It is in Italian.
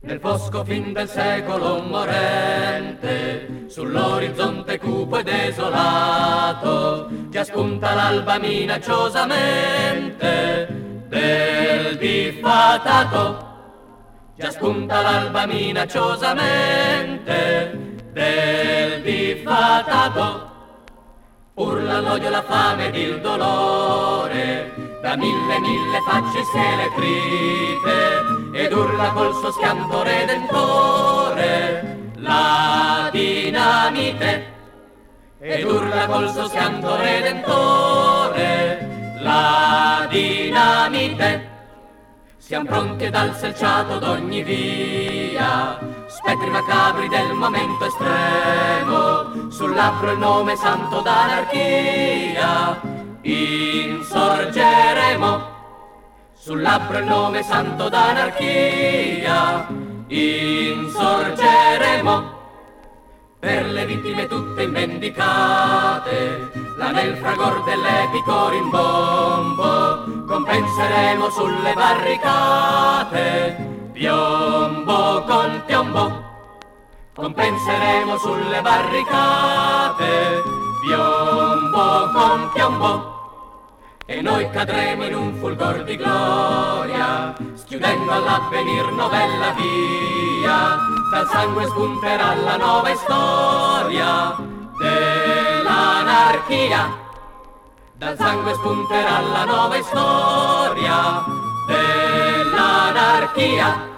Nel fosco fin del secolo morente, sull'orizzonte cupo e desolato, già spunta l'alba minacciosamente del diffatato. Già spunta l'alba minacciosamente del diffatato. Urla l'odio, la fame ed il dolore, da mille facce scheletrite, ed urla col suo schianto redentore la dinamite. Ed urla col suo schianto redentore la dinamite. Siamo pronti ad alzare il selciato d'ogni via, spettri macabri del momento estremo, sul labbro il nome santo d'anarchia, insorgeremo. Sul labbro il nome santo d'anarchia, insorgeremo. Per le vittime tutte immendicate, là nel fragor dell'epico rimbombo, compenseremo sulle barricate, piombo con piombo. Compenseremo sulle barricate, piombo con piombo. E noi cadremo in un fulgor di gloria, schiudendo all'avvenir novella via. Dal sangue spunterà la nuova storia dell'anarchia. Dal sangue spunterà la nuova storia dell'anarchia.